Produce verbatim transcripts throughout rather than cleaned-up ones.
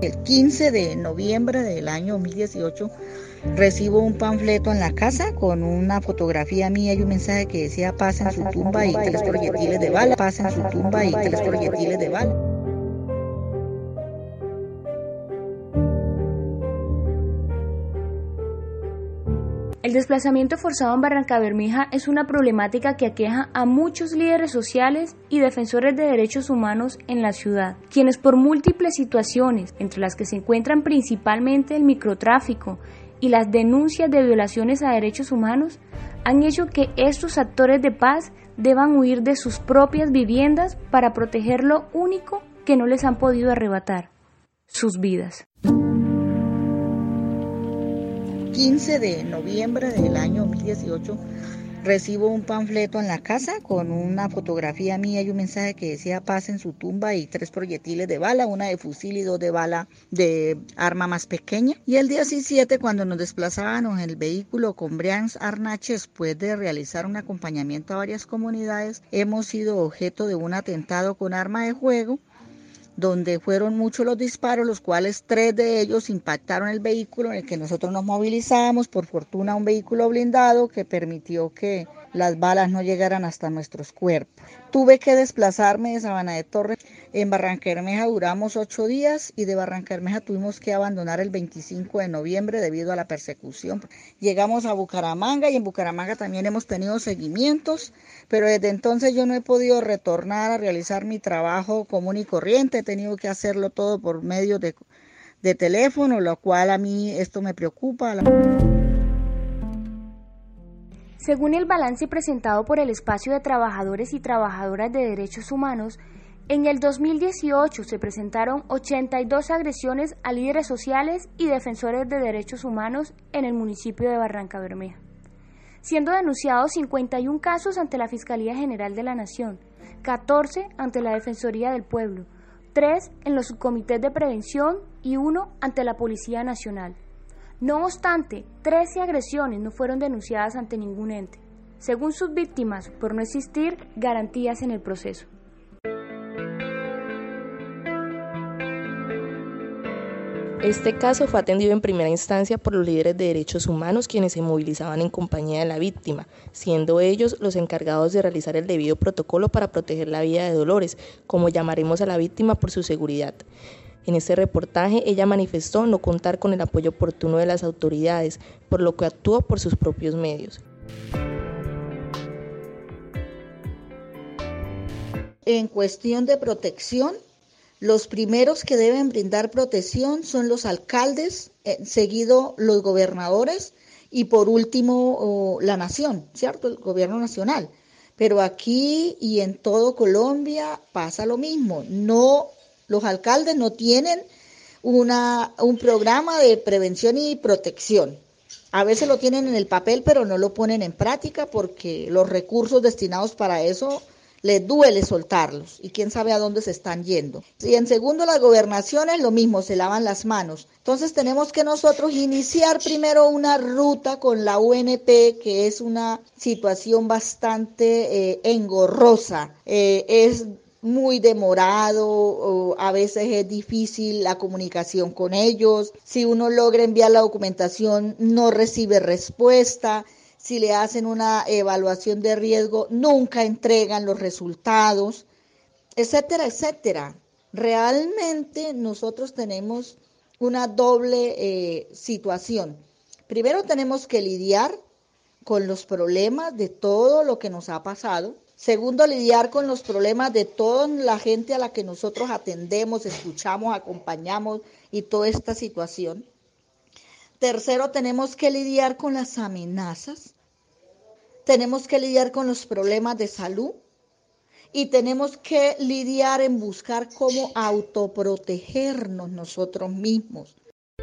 El quince de noviembre del año dos mil dieciocho recibo un panfleto en la casa con una fotografía mía y un mensaje que decía paz en su tumba y tres proyectiles de bala, paz en su tumba y tres proyectiles de bala. El desplazamiento forzado en Barrancabermeja es una problemática que aqueja a muchos líderes sociales y defensores de derechos humanos en la ciudad, quienes por múltiples situaciones, entre las que se encuentran principalmente el microtráfico y las denuncias de violaciones a derechos humanos, han hecho que estos actores de paz deban huir de sus propias viviendas para proteger lo único que no les han podido arrebatar, sus vidas. quince de noviembre del año dos mil dieciocho recibo un panfleto en la casa con una fotografía mía y un mensaje que decía paz en su tumba y tres proyectiles de bala, una de fusil y dos de bala de arma más pequeña. Y el diecisiete, cuando nos desplazábamos en el vehículo con Brian Arnache, después de realizar un acompañamiento a varias comunidades, hemos sido objeto de un atentado con arma de fuego, donde fueron muchos los disparos, los cuales tres de ellos impactaron el vehículo en el que nosotros nos movilizamos, por fortuna un vehículo blindado que permitió que las balas no llegaran hasta nuestros cuerpos. Tuve que desplazarme de Sabana de Torres. En Barrancabermeja duramos ocho días y de Barrancabermeja tuvimos que abandonar el veinticinco de noviembre debido a la persecución. Llegamos a Bucaramanga y en Bucaramanga también hemos tenido seguimientos, pero desde entonces yo no he podido retornar a realizar mi trabajo común y corriente. He tenido que hacerlo todo por medio de, de teléfono, lo cual a mí esto me preocupa. Según el balance presentado por el Espacio de Trabajadores y Trabajadoras de Derechos Humanos, en el dos mil dieciocho se presentaron ochenta y dos agresiones a líderes sociales y defensores de derechos humanos en el municipio de Barrancabermeja, siendo denunciados cincuenta y un casos ante la Fiscalía General de la Nación, catorce ante la Defensoría del Pueblo, tres en los subcomités de prevención y uno ante la Policía Nacional. No obstante, trece agresiones no fueron denunciadas ante ningún ente, según sus víctimas, por no existir garantías en el proceso. Este caso fue atendido en primera instancia por los líderes de derechos humanos, quienes se movilizaban en compañía de la víctima, siendo ellos los encargados de realizar el debido protocolo para proteger la vida de Dolores, como llamaremos a la víctima por su seguridad. En este reportaje, ella manifestó no contar con el apoyo oportuno de las autoridades, por lo que actuó por sus propios medios. En cuestión de protección, los primeros que deben brindar protección son los alcaldes, eh, seguido los gobernadores y por último oh, la nación, ¿cierto? El gobierno nacional. Pero aquí y en todo Colombia pasa lo mismo. No, los alcaldes no tienen una, un programa de prevención y protección. A veces lo tienen en el papel, pero no lo ponen en práctica porque los recursos destinados para eso les duele soltarlos y quién sabe a dónde se están yendo. Y en segundo, las gobernaciones lo mismo, se lavan las manos. Entonces tenemos que nosotros iniciar primero una ruta con la U N P, que es una situación bastante eh, engorrosa, eh, es muy demorado, a veces es difícil la comunicación con ellos. Si uno logra enviar la documentación, no recibe respuesta. Si le hacen una evaluación de riesgo, nunca entregan los resultados, etcétera, etcétera. Realmente nosotros tenemos una doble eh, situación. Primero tenemos que lidiar con los problemas de todo lo que nos ha pasado. Segundo, lidiar con los problemas de toda la gente a la que nosotros atendemos, escuchamos, acompañamos y toda esta situación. Tercero, tenemos que lidiar con las amenazas, tenemos que lidiar con los problemas de salud y tenemos que lidiar en buscar cómo autoprotegernos nosotros mismos.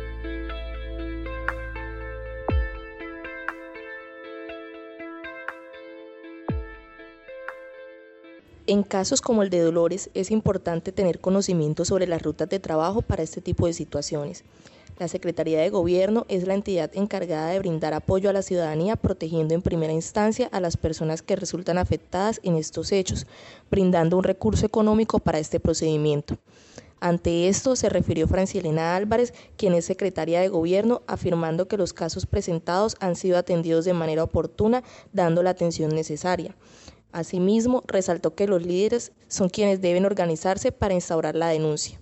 En casos como el de Dolores, es importante tener conocimiento sobre las rutas de trabajo para este tipo de situaciones. La Secretaría de Gobierno es la entidad encargada de brindar apoyo a la ciudadanía, protegiendo en primera instancia a las personas que resultan afectadas en estos hechos, brindando un recurso económico para este procedimiento. Ante esto se refirió Francilena Álvarez, quien es secretaria de Gobierno, afirmando que los casos presentados han sido atendidos de manera oportuna, dando la atención necesaria. Asimismo, resaltó que los líderes son quienes deben organizarse para instaurar la denuncia.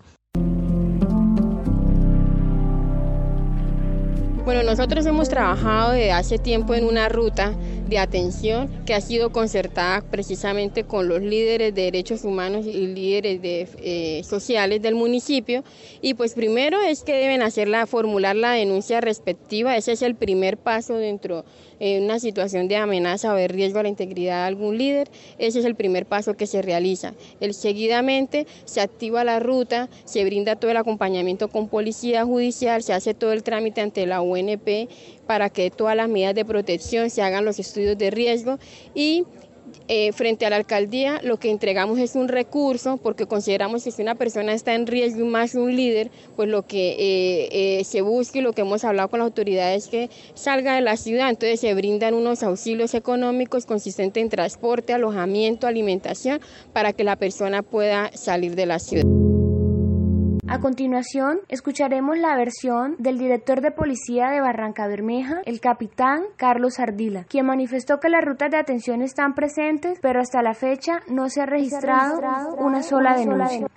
Bueno, nosotros hemos trabajado desde hace tiempo en una ruta de atención que ha sido concertada precisamente con los líderes de derechos humanos y líderes de, eh, sociales del municipio, y pues primero es que deben hacerla, formular la denuncia respectiva. Ese es el primer paso dentro de una situación de amenaza o de riesgo a la integridad de algún líder. Ese es el primer paso que se realiza. El, seguidamente se activa la ruta, se brinda todo el acompañamiento con policía judicial, se hace todo el trámite ante la U N P para que todas las medidas de protección se hagan los estudios de riesgo, y eh, frente a la alcaldía lo que entregamos es un recurso, porque consideramos que si una persona está en riesgo y más un líder, pues lo que eh, eh, se busca y lo que hemos hablado con las autoridades es que salga de la ciudad. Entonces se brindan unos auxilios económicos consistentes en transporte, alojamiento, alimentación, para que la persona pueda salir de la ciudad. A continuación, escucharemos la versión del director de policía de Barrancabermeja, el capitán Carlos Ardila, quien manifestó que las rutas de atención están presentes, pero hasta la fecha no se ha registrado una sola denuncia.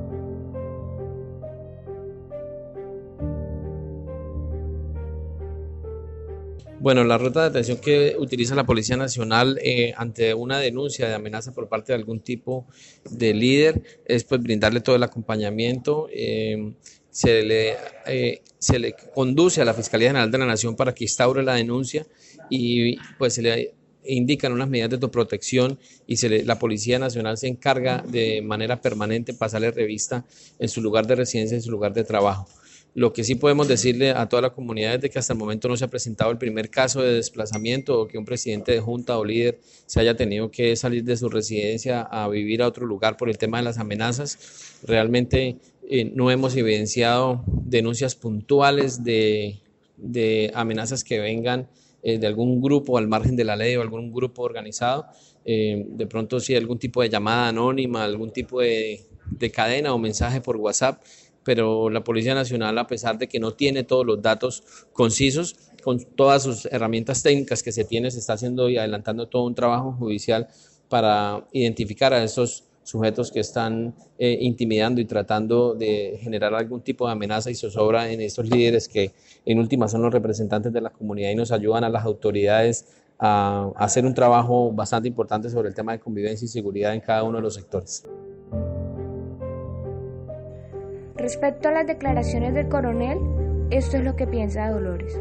Bueno, la ruta de atención que utiliza la Policía Nacional eh, ante una denuncia de amenaza por parte de algún tipo de líder es pues brindarle todo el acompañamiento. Eh, se, le, eh, se le conduce a la Fiscalía General de la Nación para que instaure la denuncia y pues se le indican unas medidas de autoprotección y se le, la Policía Nacional se encarga de manera permanente pasarle revista en su lugar de residencia, en su lugar de trabajo. Lo que sí podemos decirle a toda la comunidad es de que hasta el momento no se ha presentado el primer caso de desplazamiento o que un presidente de junta o líder se haya tenido que salir de su residencia a vivir a otro lugar por el tema de las amenazas. Realmente eh, no hemos evidenciado denuncias puntuales de, de amenazas que vengan eh, de algún grupo al margen de la ley o algún grupo organizado. Eh, de pronto sí algún tipo de llamada anónima, algún tipo de, de cadena o mensaje por WhatsApp, pero la Policía Nacional, a pesar de que no tiene todos los datos concisos, con todas sus herramientas técnicas que se tiene, se está haciendo y adelantando todo un trabajo judicial para identificar a esos sujetos que están eh, intimidando y tratando de generar algún tipo de amenaza y zozobra en estos líderes que en última son los representantes de la comunidad y nos ayudan a las autoridades a, a hacer un trabajo bastante importante sobre el tema de convivencia y seguridad en cada uno de los sectores. Respecto a las declaraciones del coronel, esto es lo que piensa Dolores.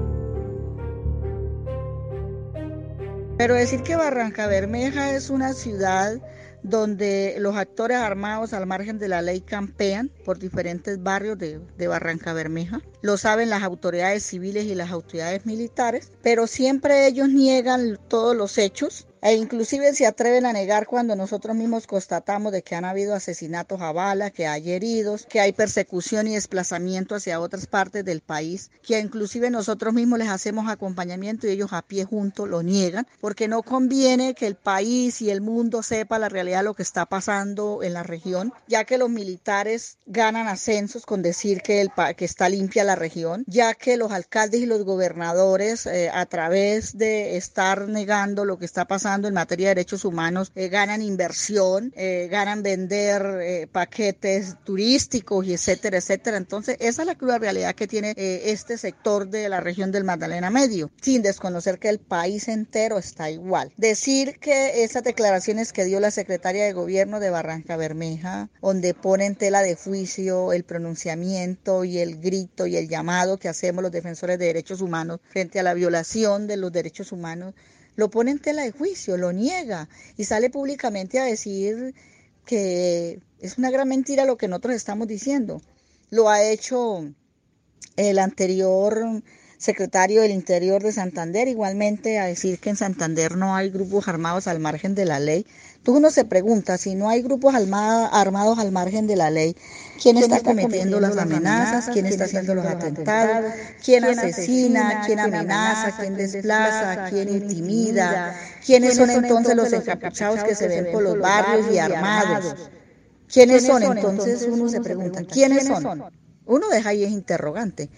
Pero decir que Barrancabermeja es una ciudad donde los actores armados al margen de la ley campean por diferentes barrios de, de Barrancabermeja. Lo saben las autoridades civiles y las autoridades militares, pero siempre ellos niegan todos los hechos e inclusive se atreven a negar cuando nosotros mismos constatamos de que han habido asesinatos a bala, que hay heridos, que hay persecución y desplazamiento hacia otras partes del país, que inclusive nosotros mismos les hacemos acompañamiento y ellos a pie juntos lo niegan, porque no conviene que el país y el mundo sepa la realidad de lo que está pasando en la región, ya que los militares ganan ascensos con decir que, el, que está limpia la región, ya que los alcaldes y los gobernadores eh, a través de estar negando lo que está pasando en materia de derechos humanos, eh, ganan inversión, eh, ganan vender eh, paquetes turísticos y etcétera, etcétera. Entonces, esa es la cruda realidad que tiene eh, este sector de la región del Magdalena Medio, sin desconocer que el país entero está igual. Decir que esas declaraciones que dio la secretaria de Gobierno de Barrancabermeja, donde pone en tela de juicio el pronunciamiento y el grito y el llamado que hacemos los defensores de derechos humanos frente a la violación de los derechos humanos, lo pone en tela de juicio, lo niega y sale públicamente a decir que es una gran mentira lo que nosotros estamos diciendo. Lo ha hecho el anterior secretario del Interior de Santander, igualmente a decir que en Santander no hay grupos armados al margen de la ley. Entonces uno se pregunta, si no hay grupos armada, armados al margen de la ley, ¿quién, ¿quién está, está cometiendo las amenazas? ¿Quién, ¿Quién está haciendo los atentados? ¿Quién asesina? ¿Quién amenaza? ¿Quién desplaza? ¿Quién intimida? ¿Quiénes son entonces los encapuchados que se ven por los barrios y armados? ¿Quiénes son? Entonces uno se pregunta, ¿quiénes son? Uno deja ahí es interrogante.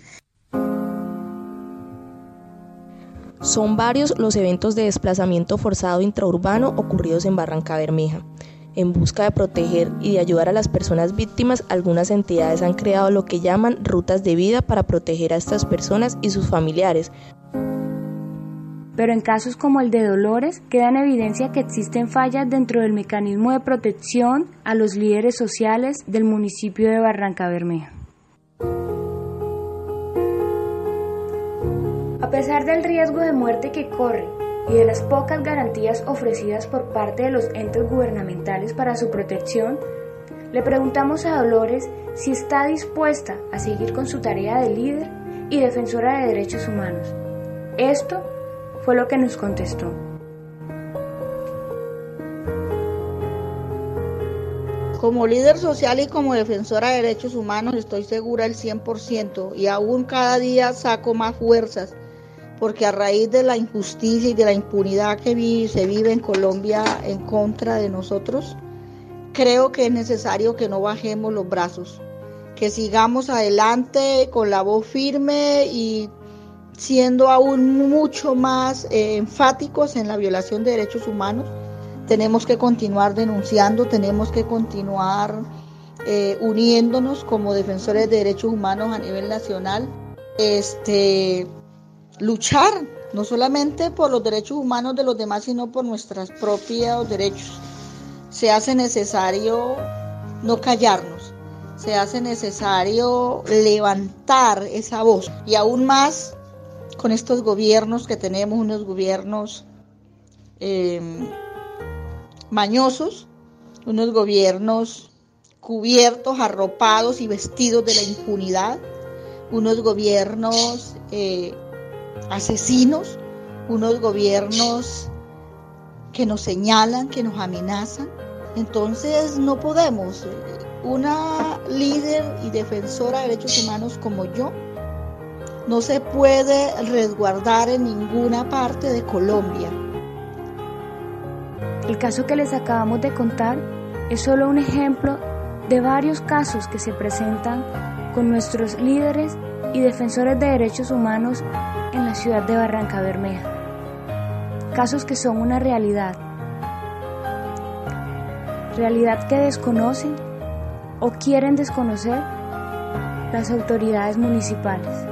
Son varios los eventos de desplazamiento forzado intraurbano ocurridos en Barrancabermeja. En busca de proteger y de ayudar a las personas víctimas, algunas entidades han creado lo que llaman rutas de vida para proteger a estas personas y sus familiares. Pero en casos como el de Dolores, queda en evidencia que existen fallas dentro del mecanismo de protección a los líderes sociales del municipio de Barrancabermeja. A pesar del riesgo de muerte que corre y de las pocas garantías ofrecidas por parte de los entes gubernamentales para su protección, le preguntamos a Dolores si está dispuesta a seguir con su tarea de líder y defensora de derechos humanos. Esto fue lo que nos contestó. Como líder social y como defensora de derechos humanos estoy segura al cien por ciento y aún cada día saco más fuerzas, porque a raíz de la injusticia y de la impunidad que vi, se vive en Colombia en contra de nosotros, creo que es necesario que no bajemos los brazos, que sigamos adelante con la voz firme y siendo aún mucho más eh, enfáticos en la violación de derechos humanos. Tenemos que continuar denunciando, tenemos que continuar eh, uniéndonos como defensores de derechos humanos a nivel nacional. Este... luchar no solamente por los derechos humanos de los demás, sino por nuestros propios derechos. Se hace necesario no callarnos, se hace necesario levantar esa voz, y aún más con estos gobiernos que tenemos, unos gobiernos eh, mañosos, unos gobiernos cubiertos, arropados y vestidos de la impunidad, unos gobiernos eh, asesinos, unos gobiernos que nos señalan, que nos amenazan. Entonces no podemos, una líder y defensora de derechos humanos como yo, no se puede resguardar en ninguna parte de Colombia. El caso que les acabamos de contar es solo un ejemplo de varios casos que se presentan con nuestros líderes y defensores de derechos humanos en la ciudad de Barrancabermeja. Casos que son una realidad. Realidad que desconocen o quieren desconocer las autoridades municipales.